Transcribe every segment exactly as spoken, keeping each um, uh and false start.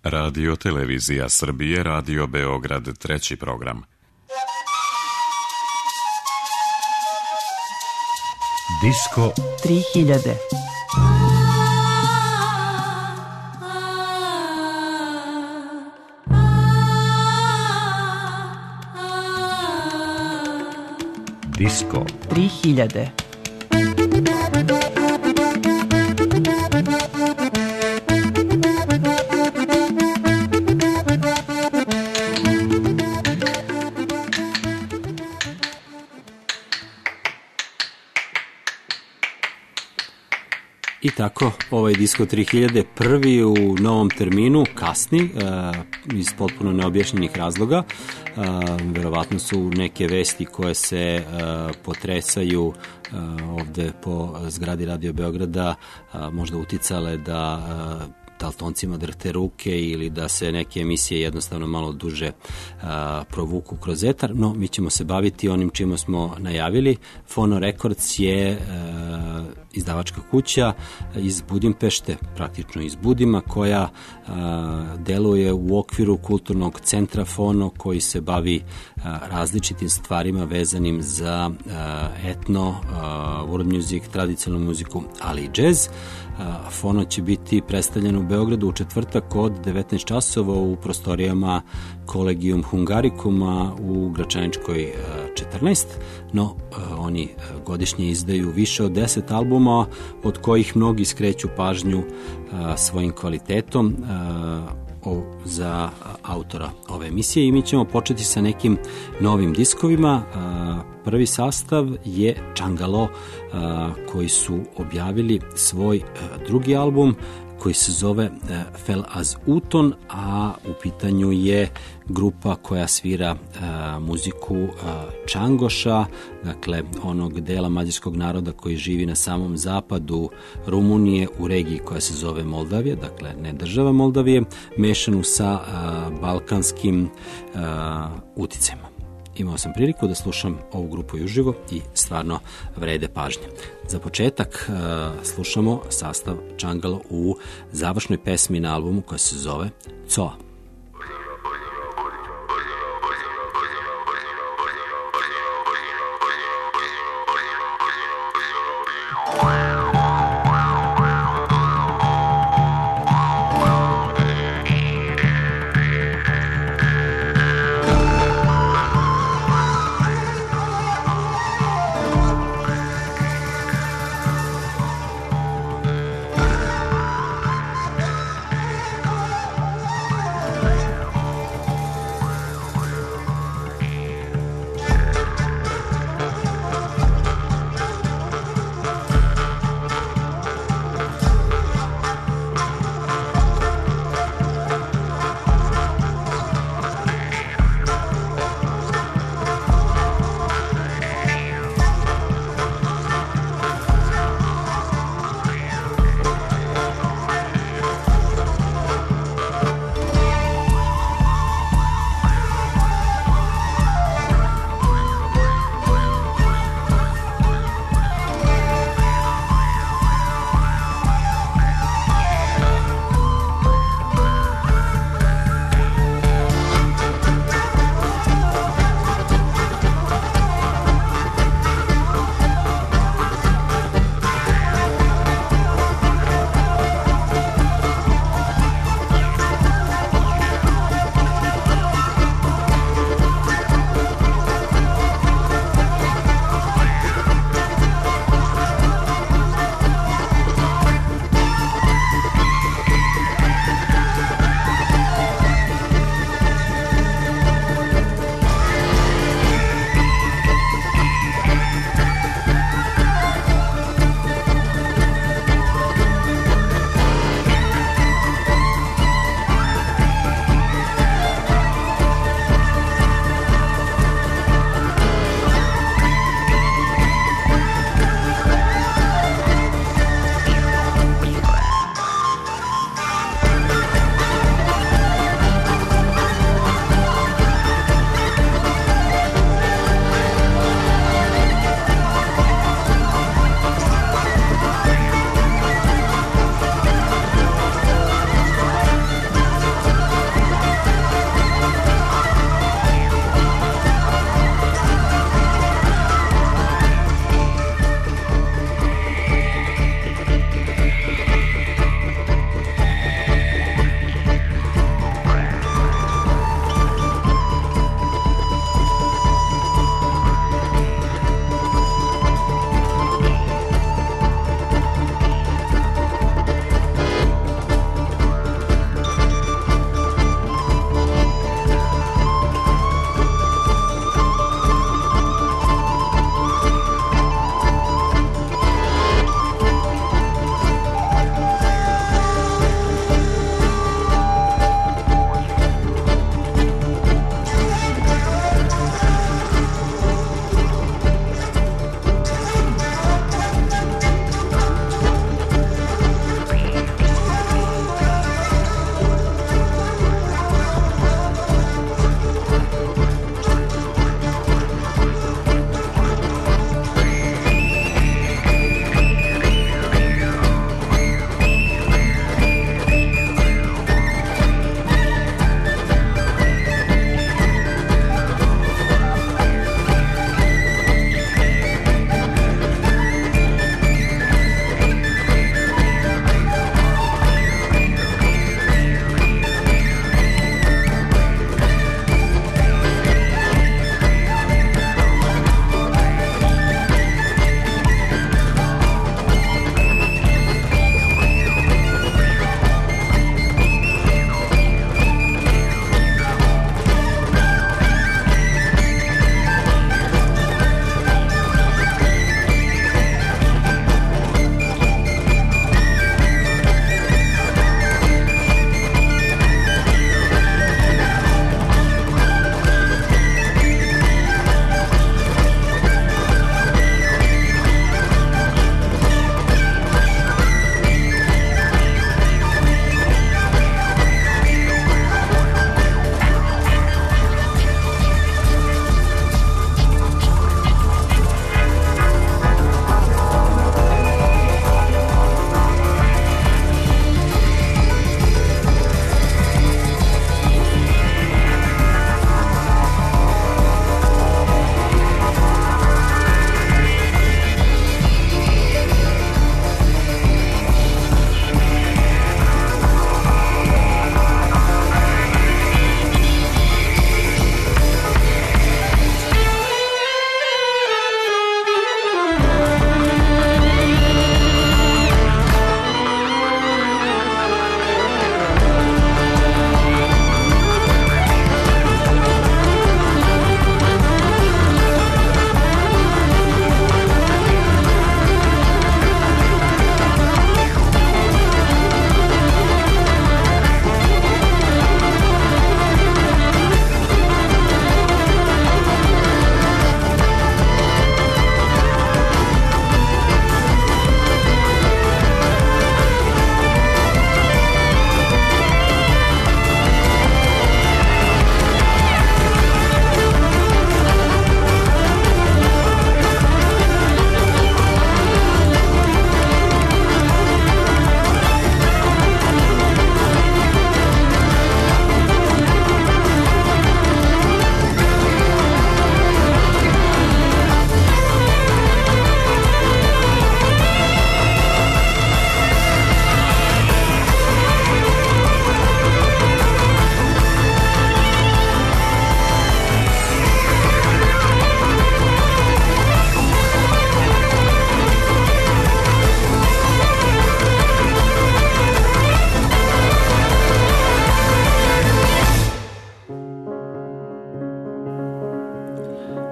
Radio Televizija Srbije, Radio Beograd, treći program. Disko tri hiljade. Disko tri hiljade. I tako, ovaj Disko tri hiljade prvi u novom terminu, kasni, uh, iz potpuno neobjašnjenih razloga. Uh, verovatno su neke vesti koje se uh, potresaju uh, ovde po zgradi Radio Beograda uh, možda uticale da uh, Daltoncima drhte ruke ili da se neke emisije jednostavno malo duže a, provuku kroz etar, no mi ćemo se baviti onim čime smo najavili. Fono Records je a, izdavačka kuća iz Budimpešte, praktično iz Budima, koja a, deluje u okviru kulturnog centra Fono, koji se bavi a, različitim stvarima vezanim za a, etno, a, world music, tradicionalnu muziku, ali i džez. Fono će biti predstavljen u Beogradu u četvrtak od devetnaest časova u prostorijama Collegium Hungaricuma u Gračaničkoj četrnaest, no oni godišnje izdaju više od deset albuma, od kojih mnogi skreću pažnju svojim kvalitetom o, za autora ove emisije i mi ćemo početi sa nekim novim diskovima. Prvi sastav je Čangalo, koji su objavili svoj drugi album koji se zove Fel az Uton, a u pitanju je grupa koja svira a, muziku a, Čangoša, dakle onog dela mađarskog naroda koji živi na samom zapadu Rumunije u regiji koja se zove Moldavija, dakle ne država Moldavije, mešanu sa a, balkanskim a, uticajima. Imao sam priliku da slušam ovu grupu i uživo i stvarno vrede pažnje. Za početak uh, slušamo sastav Čangalo u završnoj pesmi na albumu koja se zove Coa.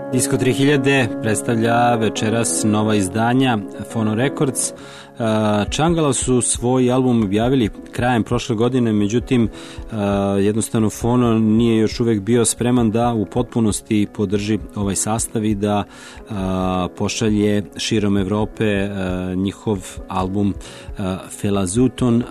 Disko tri hiljade predstavlja večeras nova izdanja Phono Records. Čangala su svoj album objavili krajem prošle godine, međutim jednostavno Phono nije još uvek bio spreman da u potpunosti podrži ovaj sastav i da pošalje širom Evrope njihov album Felazuton,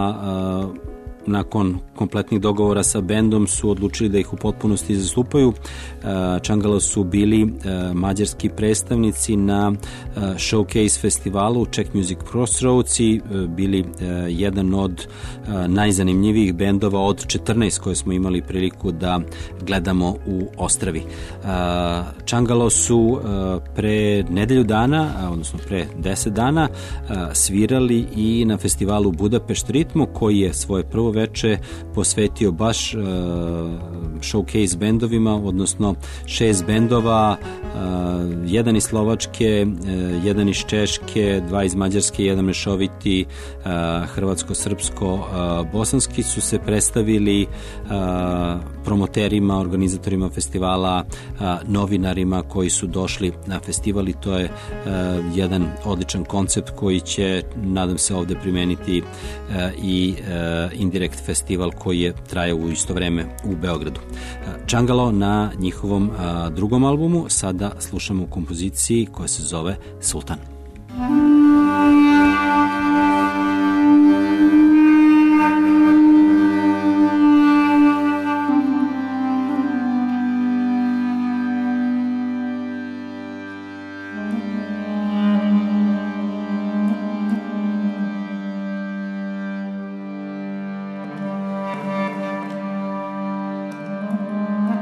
a nakon kompletnih dogovora sa bendom su odlučili da ih u potpunosti zastupaju. Čangala su bili mađarski predstavnici na Showcase festivalu Czech Music Crossroads i bili jedan od najzanimljivijih bendova od četrnaest koje smo imali priliku da gledamo u Ostravi. Čangalo su pre nedelju dana, odnosno pre deset dana, svirali i na festivalu Budapest Ritmo, koji je svoje prvo veče posvetio baš uh, showcase bendovima, odnosno šest bendova, uh, jedan iz Slovačke, uh, jedan iz Češke, dva iz Mađarske, jedan mešoviti uh, hrvatsko-srpsko uh, bosanski su se predstavili uh, promoterima, organizatorima festivala, uh, novinarima koji su došli na festival i to je uh, jedan odličan koncept koji će, nadam se, ovde primeniti uh, i uh, Indirect festival koji je trajao u isto vreme u Beogradu. Čangalo na njihovom a, drugom albumu sada slušamo u kompoziciji koja se zove Sultan.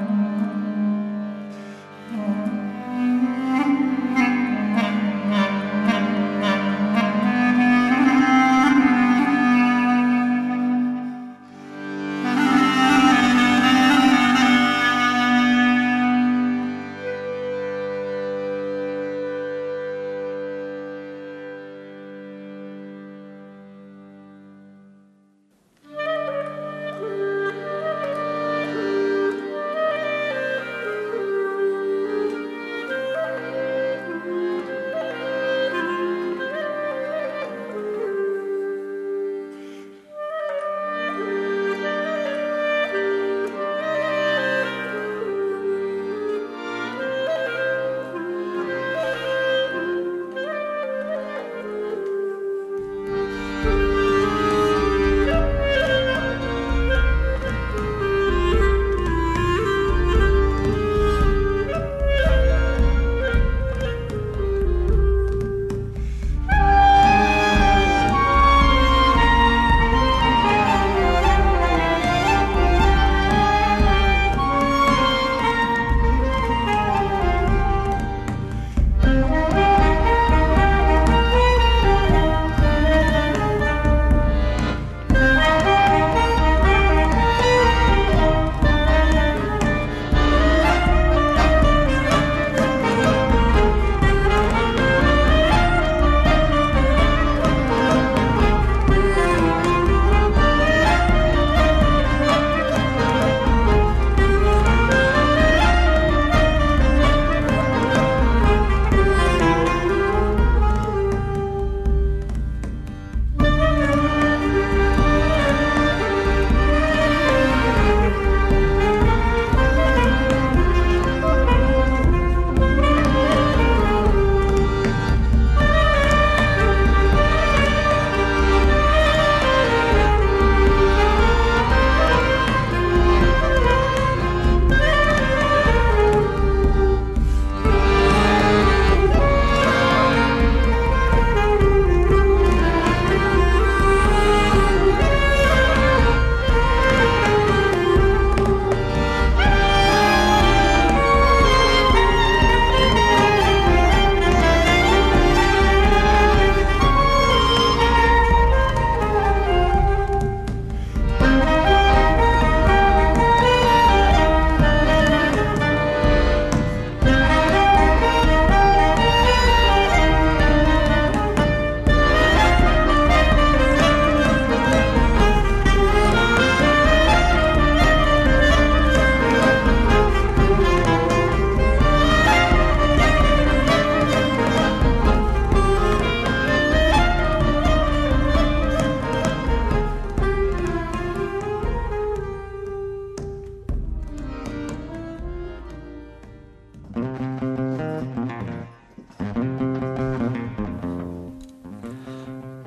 Thank you.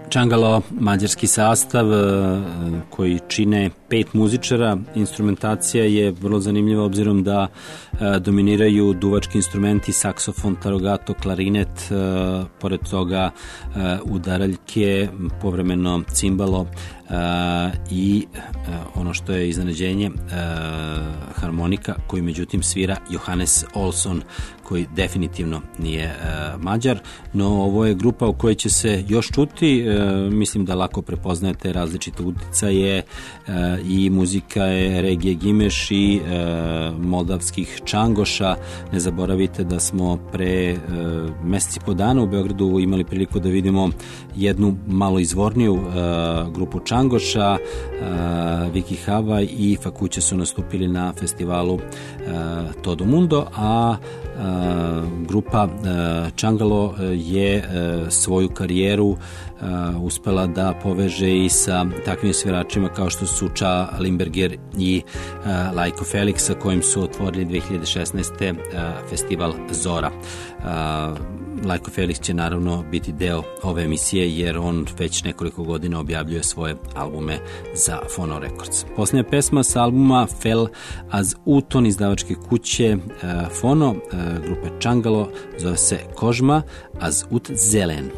Čangalo, mađarski sastav koji čine pet muzičara. Instrumentacija je vrlo zanimljiva obzirom da dominiraju duvački instrumenti, saksofon, tarogato, klarinet, pored toga udaraljke, povremeno cimbalo i ono što je iznenađenje, harmonika koju međutim svira Johannes Olsson, koji definitivno nije e, Mađar, no ovo je grupa u kojoj će se još čuti, e, mislim da lako prepoznajete različite uticaje e, i muzika je regije Gimeš i e, moldavskih čangoša. Ne zaboravite da smo pre e, meseci po dana u Beogradu imali priliku da vidimo jednu malo izvorniju e, grupu čangoša, e, Viki Hava i Fakuće su nastupili na festivalu e, Todo Mundo, a grupa Čangalo je svoju karijeru uspela da poveže i sa takvim sviračima kao što su Ča Limberger i Lajko Felix, sa kojim su otvorili dve hiljade šesnaeste. festival Zora. Lajko Felix će naravno biti deo ove emisije jer on već nekoliko godina objavljuje svoje albume za Fono Records. Posljednja pesma sa albuma Fel az Uton izdavačke kuće Fono, grupe Čangalo, zove se Kožma az ut Zelen.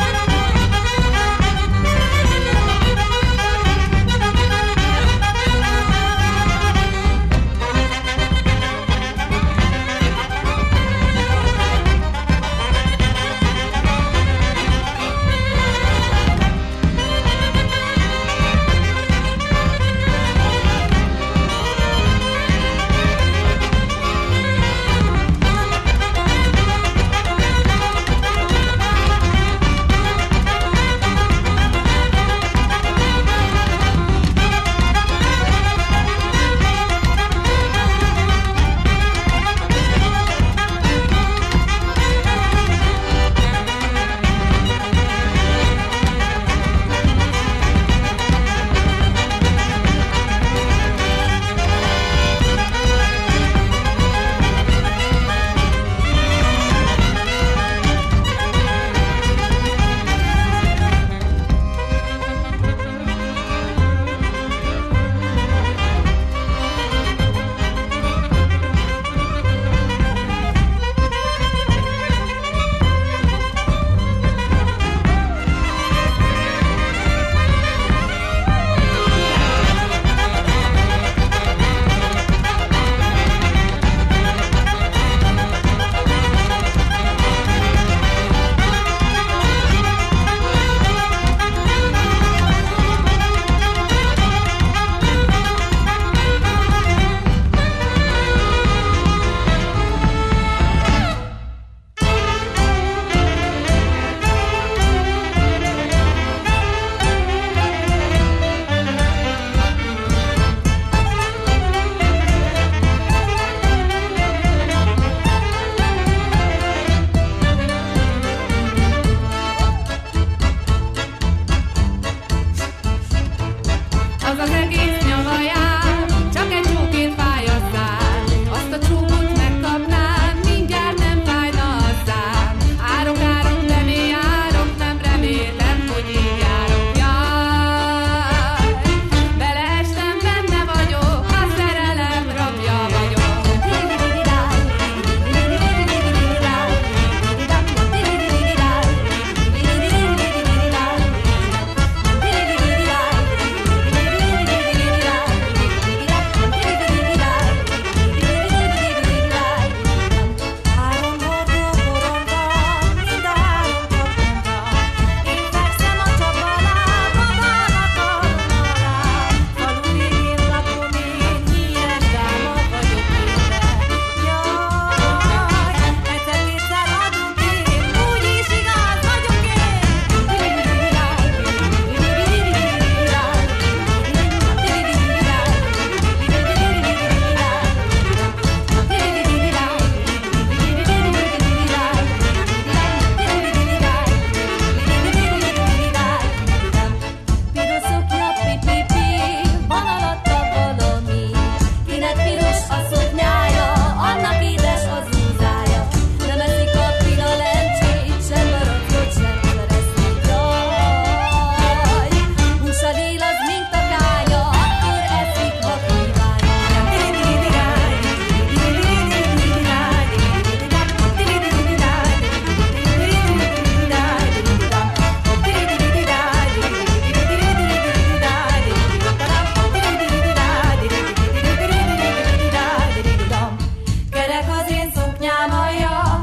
Thank you.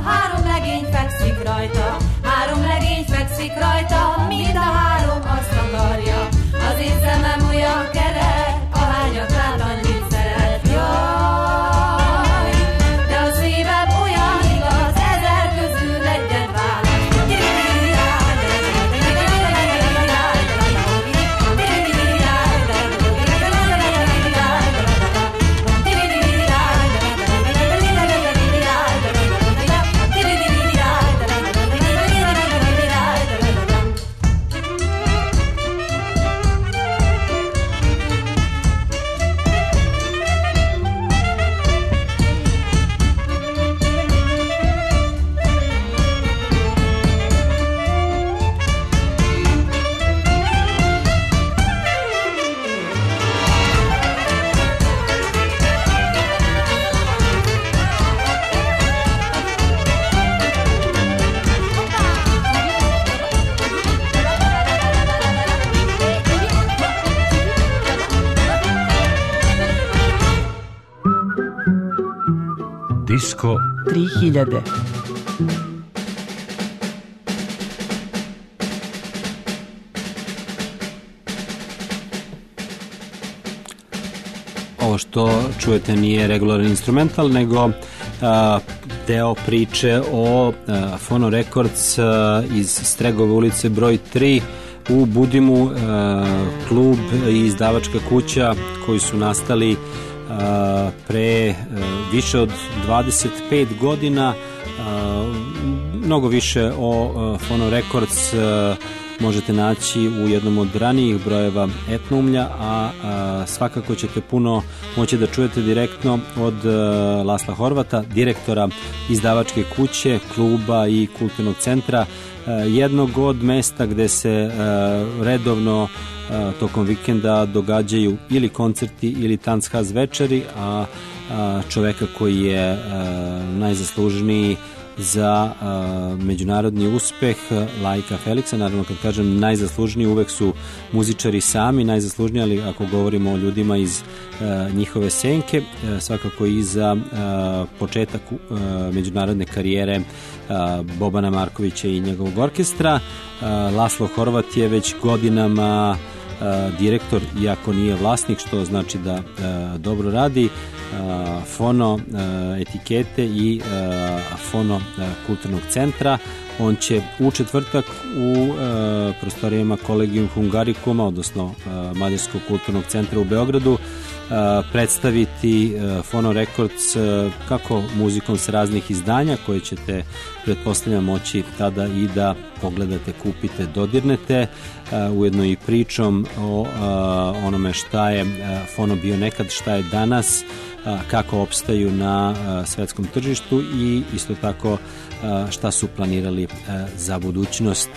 három legény fekszik rajta, három legény fekszik rajta, mind a három azt akarja. Az én szemem olyan kerek, ahányat lát, annyit szeret. Jaj, de a szívem olyan igaz, ezer közül egyet választ. Disko tri hiljade. Ovo što čujete nije regularan instrumental, nego a, deo priče o a, Fono Records a, iz Stregove ulice broj tri u Budimu, a, klub i izdavačka kuća koji su nastali a, pre a, više od dvadeset pet godina. A, mnogo više o a, Fono Records a, možete naći u jednom od ranijih brojeva Etnoumlja, a, a svakako ćete puno moći da čujete direktno od a, Lasla Horvata, direktora izdavačke kuće, kluba i kulturnog centra, a, jednog od mesta gde se a, redovno a, tokom vikenda događaju ili koncerti ili Tanzhaz večeri, a, a čoveka koji je a, najzaslužniji za uh, međunarodni uspeh Laika Feliksa. Naravno, kad kažem najzaslužniji, uvek su muzičari sami najzaslužniji, ali ako govorimo o ljudima iz uh, njihove senke, uh, svakako i za uh, početak uh, međunarodne karijere uh, Bobana Markovića i njegovog orkestra. Uh, Laslo Horvat je već godinama uh, direktor, iako nije vlasnik, što znači da uh, dobro radi Uh, fono uh, etikete i uh, fono uh, kulturnog centra. On će u četvrtak u uh, prostorijama Collegium Hungaricuma, odnosno uh, Mađarskog kulturnog centra u Beogradu, uh, predstaviti uh, Fono Records uh, kako muzikom s raznih izdanja koje ćete, pretpostavljam, moći tada i da pogledate, kupite, dodirnete, uh, ujedno i pričom o uh, onome šta je uh, Fono bio nekad, šta je danas, kako opstaju na svetskom tržištu i isto tako šta su planirali za budućnost.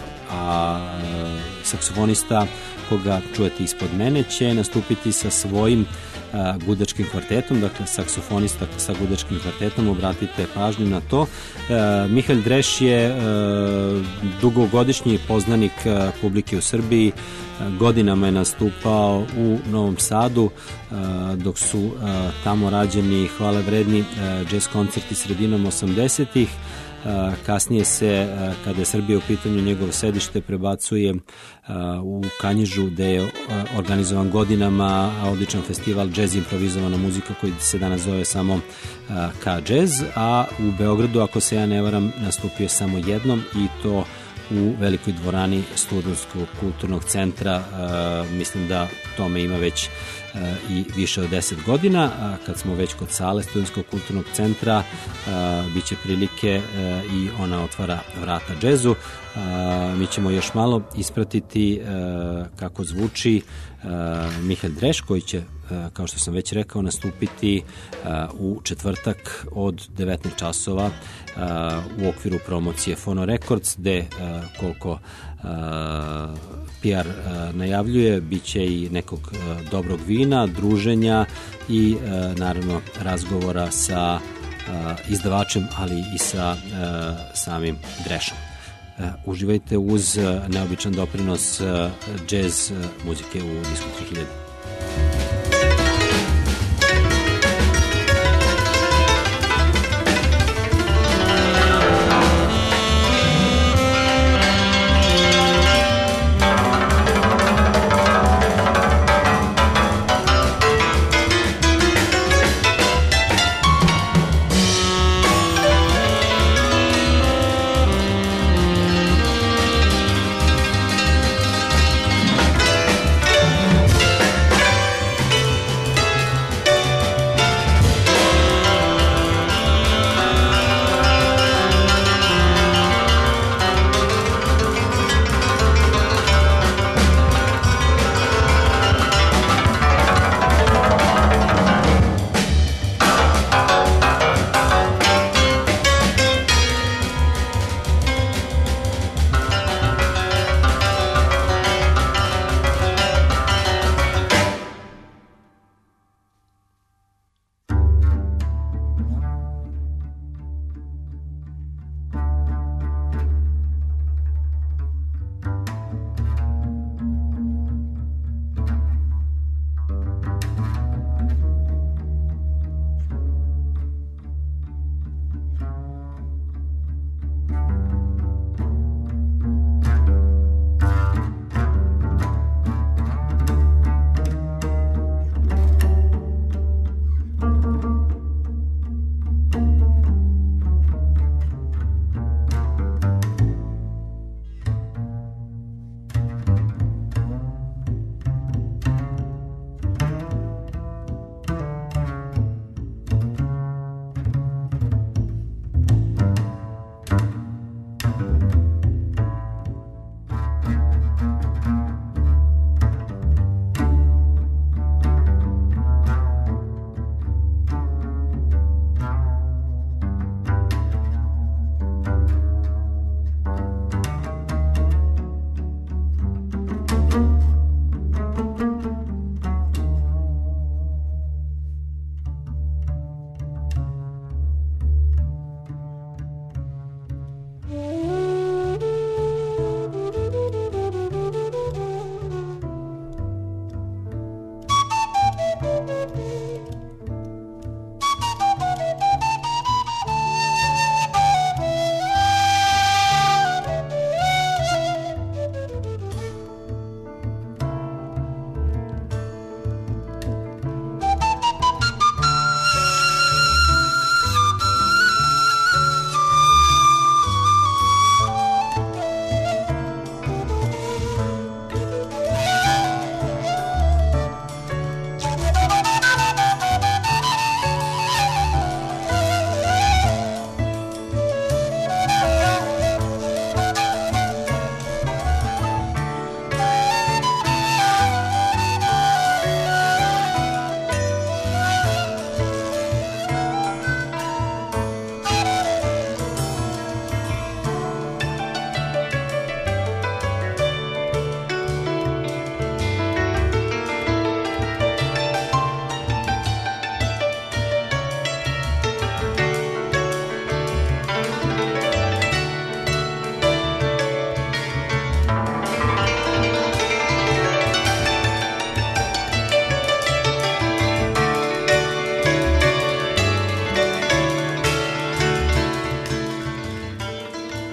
A saksofonista koga čujete ispod mene će nastupiti sa svojim gudačkim kvartetom, dakle saksofonista sa gudačkim kvartetom, obratite pažnju na to. Mihalj Dreš je dugogodišnji poznanik publike u Srbiji, godinama je nastupao u Novom Sadu, dok su tamo rađeni hvale vredni džez koncerti sredinom osamdesetih. Kasnije se, kada je Srbija u pitanju, njegovo sedište prebacuje u Kanjižu, gde je organizovan godinama odličan festival džez improvizovana muzika koji se danas zove samo Ka džez, a u Beogradu, ako se ja ne varam, nastupio je samo jednom i to u velikoj dvorani Studentskog kulturnog centra. E, mislim da tome ima već e, i više od deset godina. A kad smo već kod sale Studentskog kulturnog centra, e, bit će prilike e, i ona otvara vrata džezu. E, mi ćemo još malo ispratiti e, kako zvuči e, Mihalj Dreš, koji će, kao što sam već rekao, nastupiti u četvrtak od devetnaest časova u okviru promocije Fono Records, gde koliko P R najavljuje, bit će i nekog dobrog vina, druženja i naravno razgovora sa izdavačem, ali i sa samim Drešom. Uživajte uz neobičan doprinos džez muzike u Disku tri hiljade.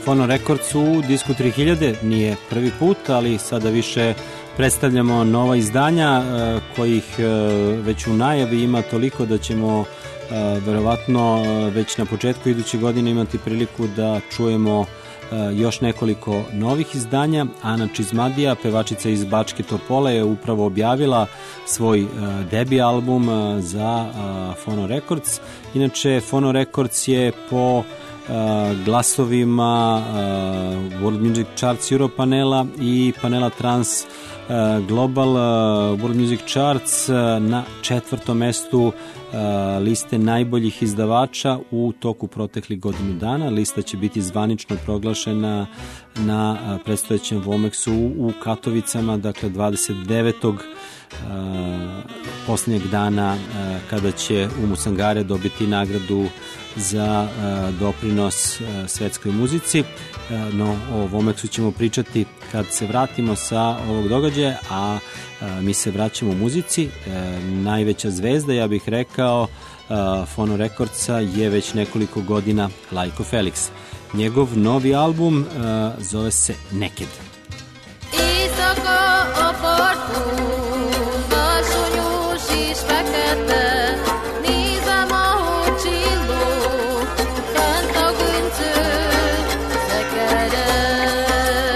Fono Records u Disku tri hiljade, nije prvi put, ali sada više predstavljamo nova izdanja kojih već u najavi ima toliko da ćemo verovatno već na početku iduće godine imati priliku da čujemo još nekoliko novih izdanja. Ana Čizmadija, pevačica iz Bačke Topole, je upravo objavila svoj debi album za Fono Records. Inače, Fono Records je po glasovima World Music Charts Euro panela i panela Trans Global World Music Charts na četvrtom mestu liste najboljih izdavača u toku proteklih godinu dana. Lista će biti zvanično proglašena na predstojećem Vomexu u Katovicama, dakle dvadeset devetog posljednjeg dana kada će u Musangare dobiti nagradu za doprinos svetskoj muzici. No, o Vomexu ćemo pričati kad se vratimo sa ovog događaja, a mi se vraćamo u muzici. Najveća zvezda, ja bih rekao, Fono Recordsa je već nekoliko godina Lajko Felix. Njegov novi album zove se Neked. Éjszaka a parton, alsó nyúls és fekete, nézem, ahogy csillog, fent a göncön szekered.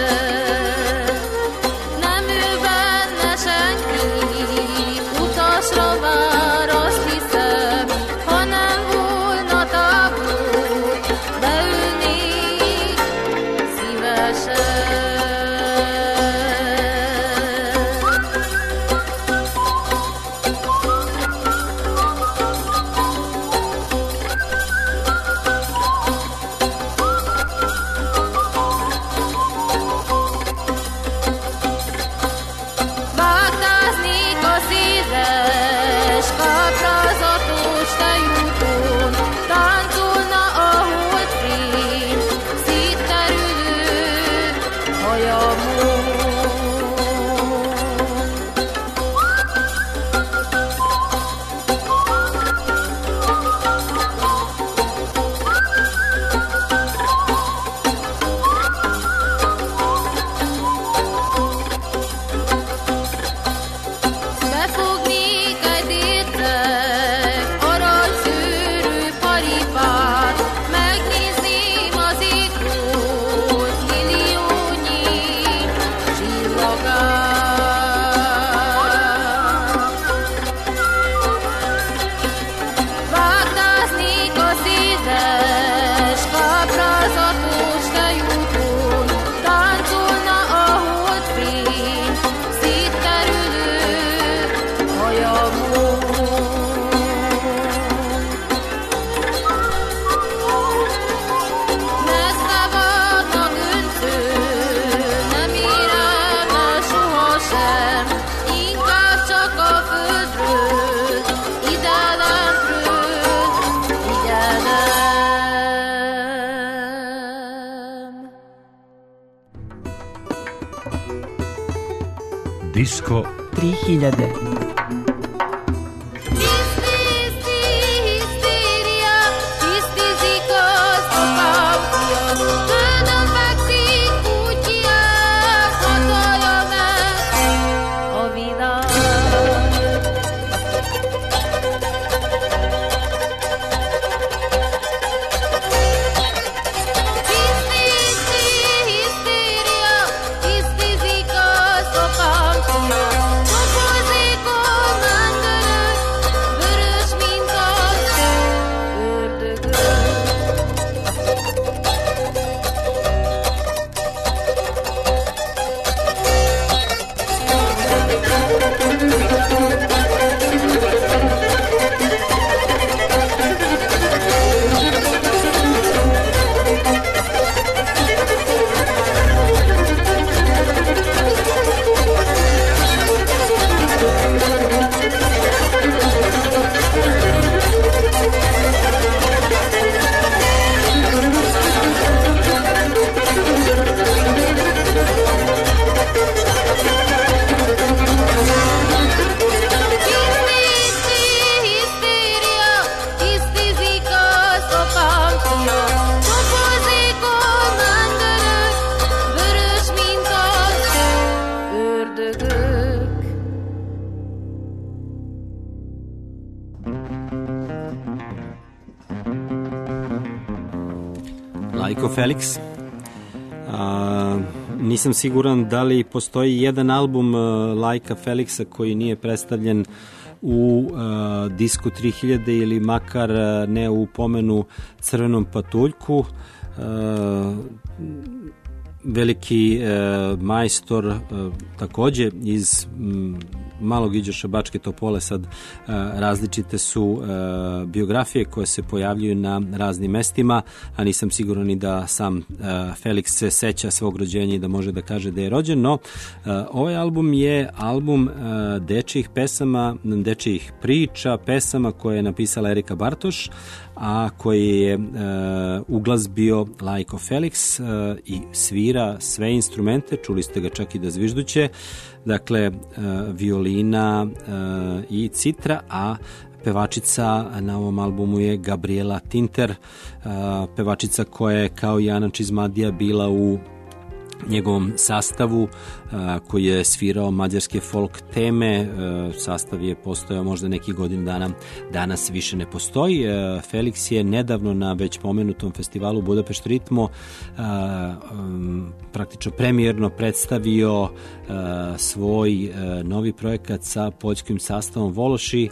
Nem ül benne senki, utasra vár, azt hiszem, ha nem volna tábor, beülnék szívesen. Vágtáznék a széles, kaprazatos tejúton, táncolna a holdfény, szétterülő hajamon. Befognék egy déltek, aranyszőrű paripát, megnézném az égbolt milliónyi csillagát. Vágtáznék a széles, káprázatos tejúton, táncolna a holdfény, szétterülő hajamon. Messze van a göncő, nem érem el sohasem, inkább csak a földről, ide lentről figyelem. Disco tri hiljade. Isti, isti, hisztéria, tisztizik az apámfia. Földön fekszik, úgy kiáll, hatalja meg a világ. Isti, isti, hisztéria, tisztizik az apámfia. Dobozik Laiko Felix. A, nisam siguran da li postoji jedan album uh, Laika Felixa koji nije predstavljen u uh, disku tri hiljade ili makar uh, ne u pomenu Crvenom patuljku. Uh, veliki uh, majstor uh, takođe iz um, Malog Iđoša, Bačke Topole. Sad uh, različite su uh, biografije koje se pojavljuju na raznim mestima, a nisam siguran ni da sam uh, Felix se seća svog rođenja i da može da kaže da je rođen, no uh, ovaj album je album uh, dečijih pesama, dečijih priča, pesama koje je napisala Erika Bartoš, a koji je uh, uglazbio Laiko Felix uh, i svira sve instrumente, čuli ste ga čak i da zvižduće, dakle uh, violina uh, i citra, a pevačica na ovom albumu je Gabriela Tinter, uh, pevačica koja je kao i Ana Čizmadija bila u njegovom sastavu a, koji je svirao mađarske folk teme. A, sastav je postojao možda neki godin dana, danas više ne postoji. A, Felix je nedavno na već pomenutom festivalu Budapešt Ritmo a, a, praktično premijerno predstavio a, svoj a, novi projekat sa poljskim sastavom Vološi,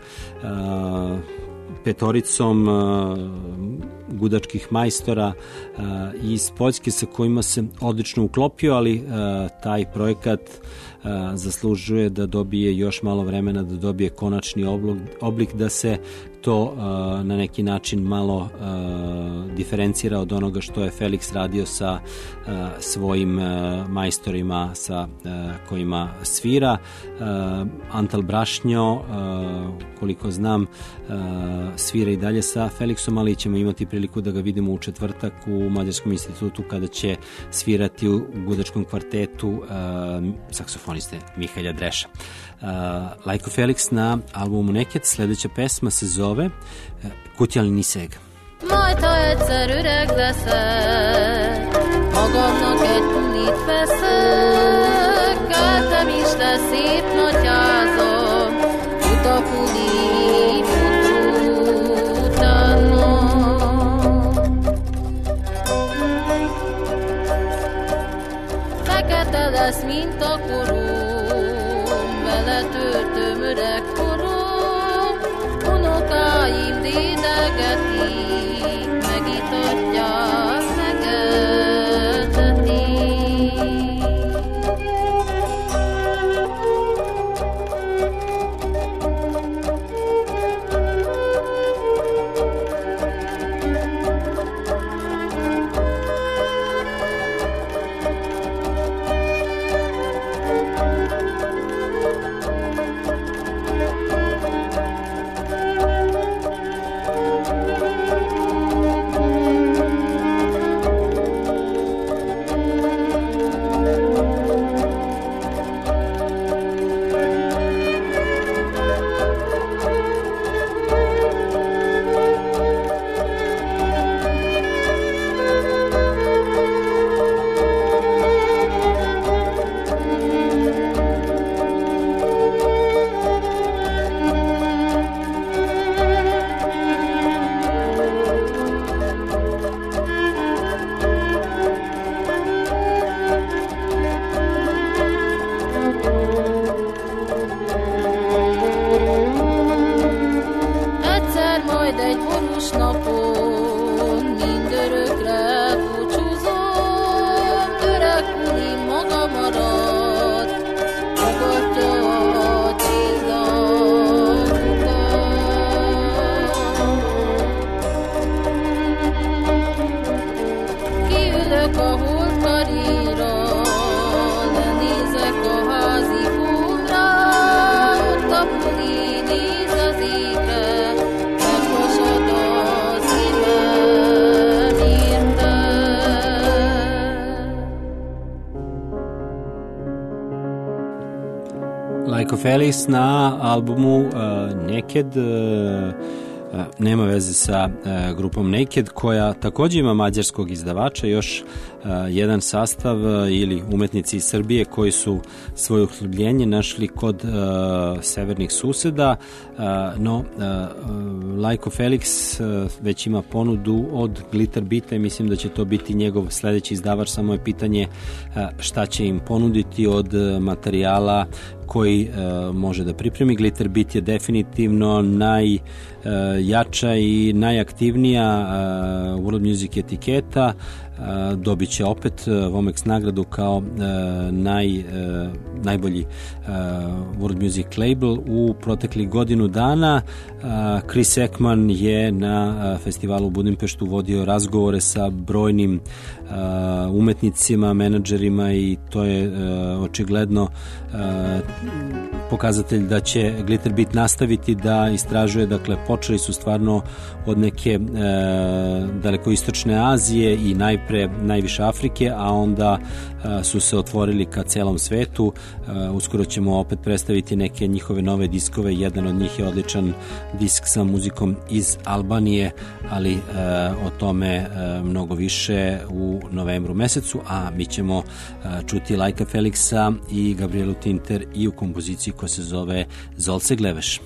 a, petoricom uh, gudačkih majstora uh, iz Poljske sa kojima se odlično uklopio, ali uh, taj projekat uh, zaslužuje da dobije još malo vremena, da dobije konačni oblik, oblik da se to uh, na neki način malo uh, diferencira od onoga što je Felix radio sa uh, svojim uh, majstorima sa uh, kojima svira. Uh, Antal Brašnjo, uh, koliko znam, uh, svira i dalje sa Felixom, ali ćemo imati priliku da ga vidimo u četvrtak u Mađarskom institutu kada će svirati u gudačkom kvartetu uh, saksofoniste Mihalja Dreša. Uh, Laiko Felix na albumu Neked, sledeća pesma se zove uh, Kutyalni Szeg. Majd ha egyszer öreg leszek, magamnak egy pulit veszek, keltem is lesz szép nagy házam, fut a puli, fut utána. Fekete lesz, mint a korom, vele töltöm öreg korom, unokáim dédelgetik, megitatják, megeltetik. Laiko Felix na albumu uh, Neked, uh, nema veze sa grupom Naked, koja takođe ima mađarskog izdavača, još jedan sastav ili umetnici iz Srbije koji su svoje uhljebljenje našli kod severnih suseda, no Lajko Felix već ima ponudu od Glitter Beata i mislim da će to biti njegov sledeći izdavač, samo je pitanje šta će im ponuditi od materijala koji uh, može da pripremi. Glitterbeat je definitivno najjača uh, i najaktivnija uh, world music etiketa. Uh, dobit će opet uh, Vomex nagradu kao uh, naj, uh, najbolji uh, world music label u proteklih godinu dana. Uh, Chris Ekman je na uh, festivalu u Budimpeštu vodio razgovore sa brojnim uh, umetnicima, menadžerima i to je uh, očigledno uh, pokazatelj da će Glitterbeat nastaviti da istražuje. Dakle, počeli su stvarno od neke e, dalekoistočne Azije i najpre najviše Afrike, a onda e, su se otvorili ka celom svetu. E, uskoro ćemo opet predstaviti neke njihove nove diskove. Jedan od njih je odličan disk sa muzikom iz Albanije, ali e, o tome e, mnogo više u novembru mesecu, a mi ćemo e, čuti Lajka Felixa i Gabrielu Tinter i u kompoziciji koja se zove Zol se gleveš.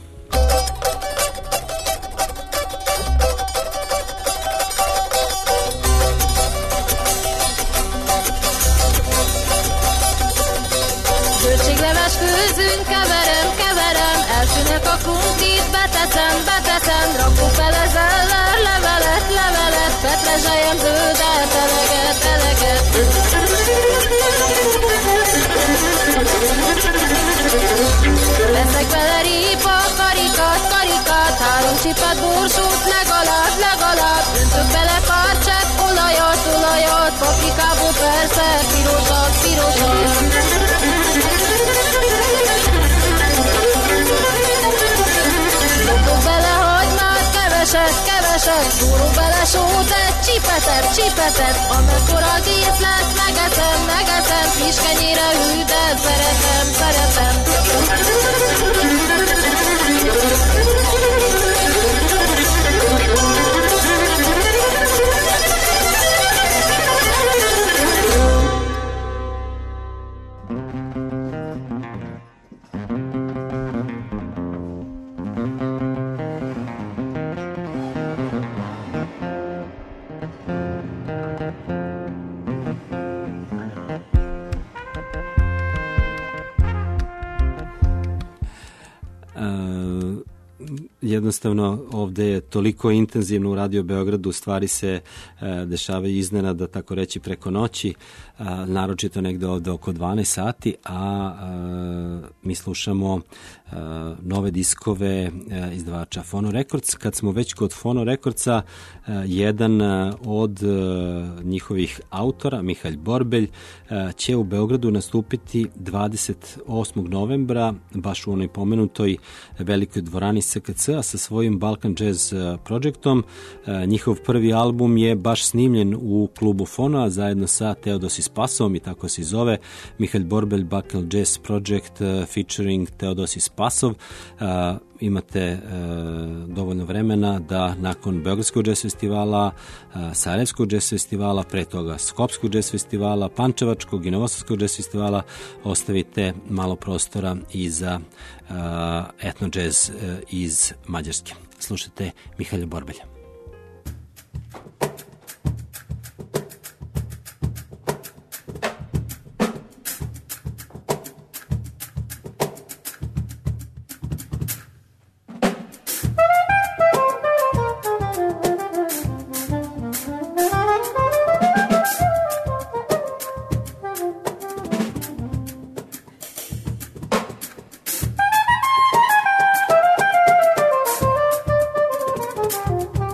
Zöldségleves főzünk, keverem, keverem, elsőnek a krumplit beteszem, beteszem, rakok bele zeller, levelet, levelet, petrezseljem zöldet, eleget, eleget. Veszek vele rípa, karikat, karikat, három csipet borsót, legalább, legalább, öntök bele pár csepp olajat, olajat, paprikából persze, pirosat, pirosat. Dobok bele hagymát, keveset, keveset, szórok bele sót, egy csipetet, csipetet, amekkora kész lesz, megeszem, megeszem, friss kenyére hű, de szeretem, szeretem. Jednostavno ovde je toliko intenzivno u Radio Beogradu, stvari se e, dešavaju iznenada, tako reći preko noći, a, naročito negde ovde oko dvanaest sati, a, a mi slušamo a, nove diskove a, izdavača Fono Records. Kad smo već kod Fono Recordsa, a, jedan a, od a, njihovih autora, Mihalj Borbelj, a, će u Beogradu nastupiti dvadeset osmog novembra, baš u onoj pomenutoj velikoj dvorani S K C sa svojim Balkan Jazz projektom. Njihov prvi album je baš snimljen u klubu Fonoa zajedno sa Teodosi Spasovom i tako se zove, Mihalj Borbelj Balkan Jazz Project featuring Teodosi Spasov. Imate dovoljno vremena da nakon Beogradskog jazz festivala, Sarajevskog jazz festivala, pre toga Skopskog jazz festivala, Pančevačkog i Novosadskog jazz festivala ostavite malo prostora i za etno jazz iz Mađarske. Slušajte Mihalja Borbelja. Thank you.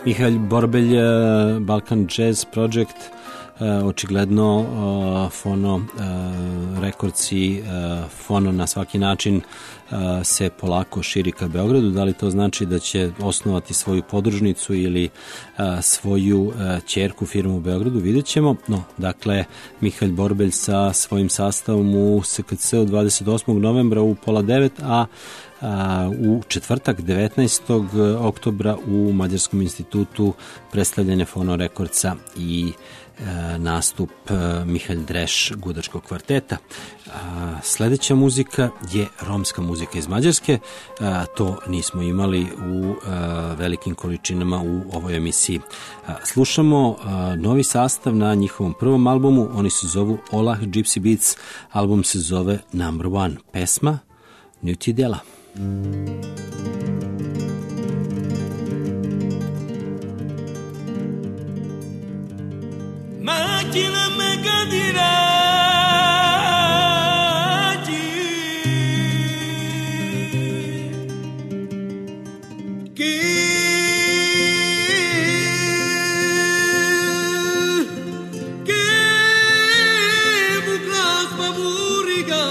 Mihael Borbelj, Balkan Jazz Project, očigledno Fono Records i Fono na svaki način se polako širi ka Beogradu. Da li to znači da će osnovati svoju podružnicu ili svoju ćerku firmu u Beogradu, vidjet ćemo. No, dakle, Mihael Borbelj sa svojim sastavom u S K C dvadeset osmog novembra u pola devet, a u četvrtak devetnaestog oktobra u Mađarskom institutu predstavljanje Fono Recordsa i nastup Mihael Dreš gudačkog kvarteta. Sledeća muzika je romska muzika iz Mađarske. To nismo imali u velikim količinama u ovoj emisiji. Slušamo novi sastav na njihovom prvom albumu. Oni se zovu Olah Gypsy Beats. Album se zove Number One. Pesma Njuti dela. Máquina me cadiraci que que buklas mamuriga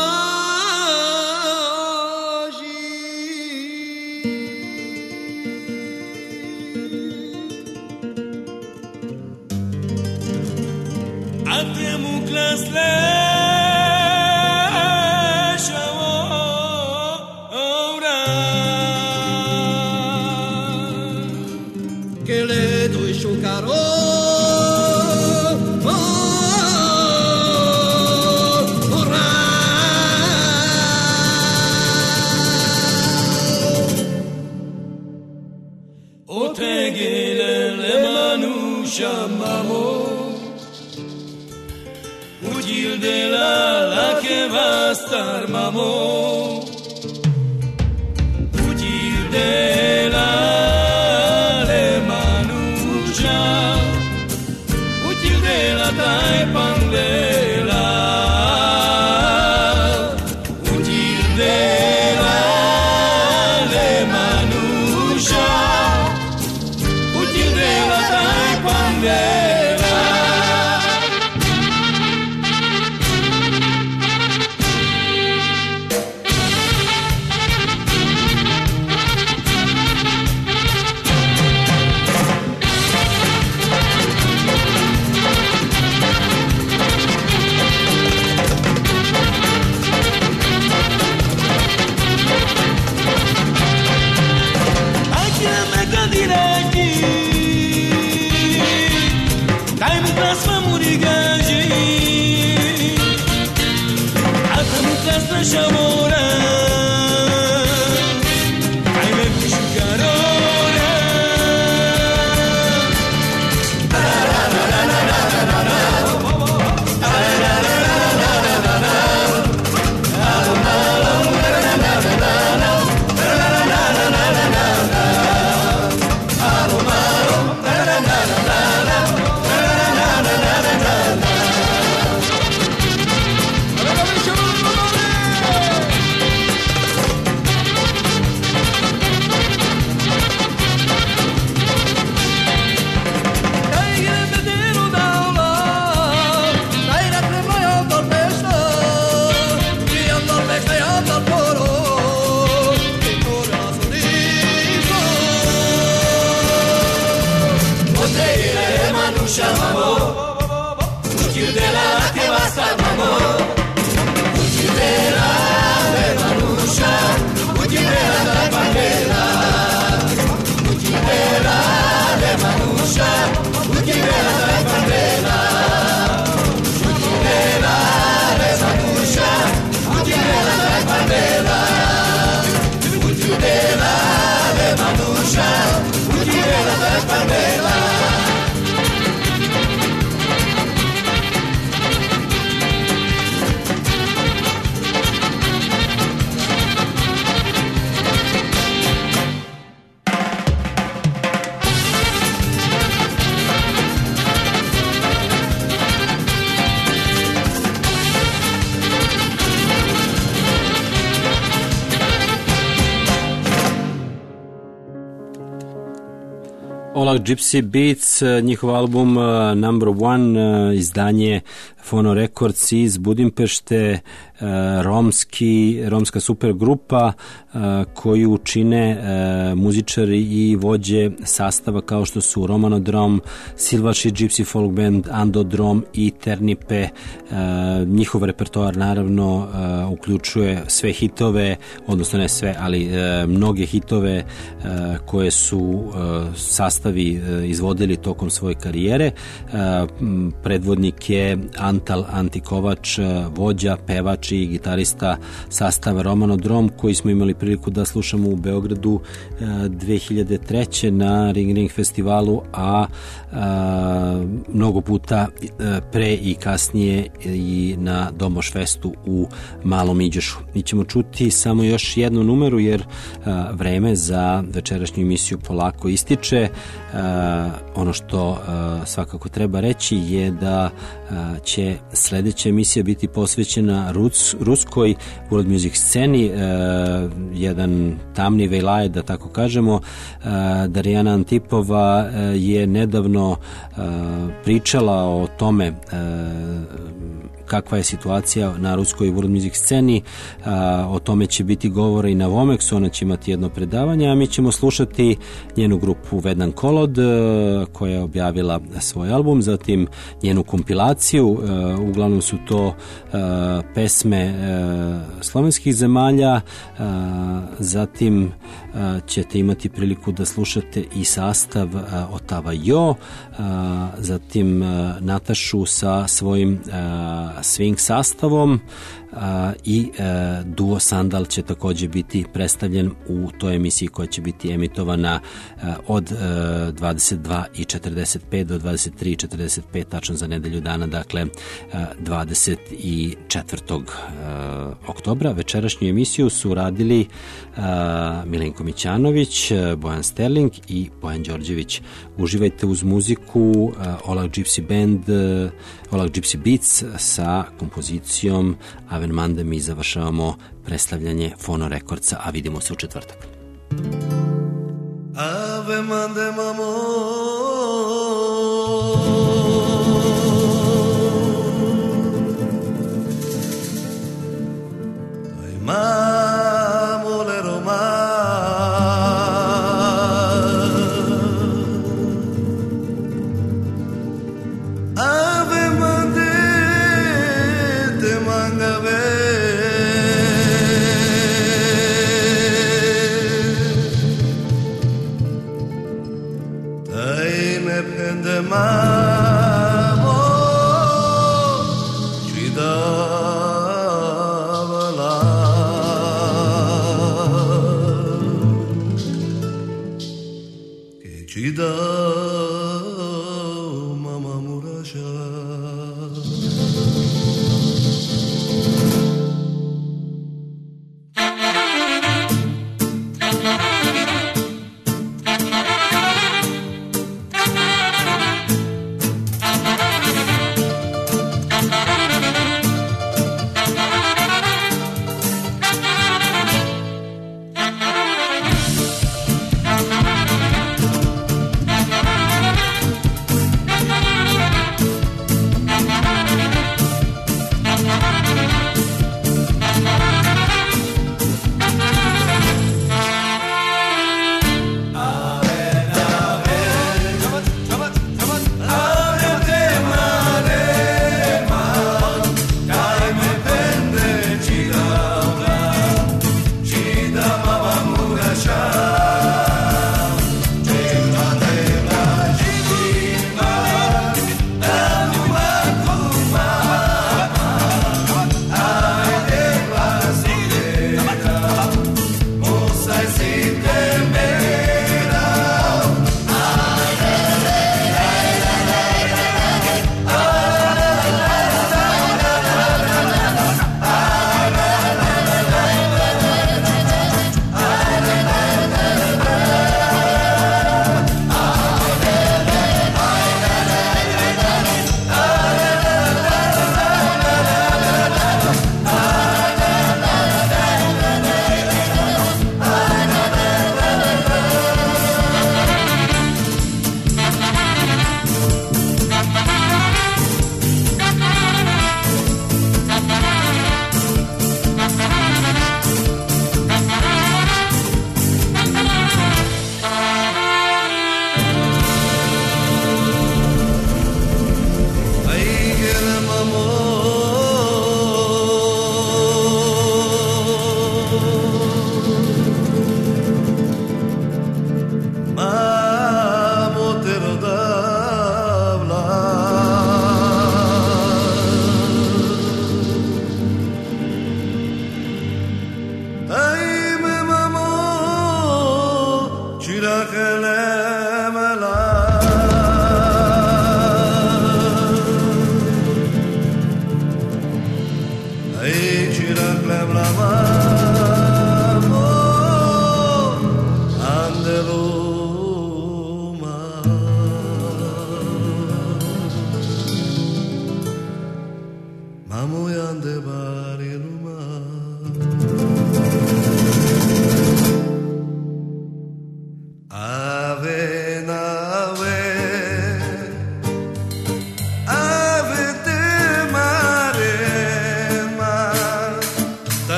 mamo util de la le manuja util de la tai pandela util de la le manuja util de la tai pandela. Shamora ai me pushukarora Ola Gypsy Beats, njihov album uh, Number One, uh, izdanje Fono Records iz Budimpešte, uh, romski, romska super grupa uh, koju čine uh, muzičari i vođe sastava kao što su Romanodrom, Silvaši Gypsy Folk Band, Andodrom i Ternipe. Uh, njihov repertoar naravno uh, uključuje sve hitove, odnosno ne sve, ali uh, mnoge hitove uh, koje su uh, sastavi uh, izvodili tokom svoje karijere. Uh, predvodnik je Antal Antikovač, vođa, pevač i gitarista sastava Romanodrom, koji smo imali priliku da slušamo u Beogradu dve hiljade treće na Ring Ring festivalu, a, a mnogo puta pre i kasnije i na Domoš festu u Malom Iđošu. Mi ćemo čuti samo još jednu numeru jer a, vreme za večerašnju emisiju polako ističe. A, ono što a, svakako treba reći je da a, će sledeća emisija biti posvećena Rus, ruskoj world music sceni, e, jedan tamni vejlaj, da tako kažemo. E, Darijana Antipova e, je nedavno e, pričala o tome e, kakva je situacija na ruskoj world music sceni. A, o tome će biti govora i na Vomexu, ona će imati jedno predavanje, a mi ćemo slušati njenu grupu Vedan Kolod, a, koja je objavila svoj album, zatim njenu kompilaciju, a, uglavnom su to a, pesme a, slovenskih zemalja, a, zatim a, ćete imati priliku da slušate i sastav a, Otava Jo, a, zatim a, Natašu sa svojim a, swing sastavom a, i a, duo Sandal će takođe biti predstavljen u toj emisiji koja će biti emitovana a, od a, dvadeset dva i četrdeset pet do dvadeset tri i četrdeset pet, tačno za nedelju dana, dakle a, dvadeset četvrtog oktobra. Večerašnju emisiju su radili a, Milenko Mićanović, Bojan Sterling i Bojan Đorđević. Uživajte uz muziku a, Ola Gypsy Band, a, Ola Gypsy Beats sa kompozicijom Aven Mande. Mi završavamo predstavljanje Fono Rekordca, a vidimo se u četvrtak. Ave Mande mamo, ai mamo le Roma, Ave Mande te mangave, tai ne pende ma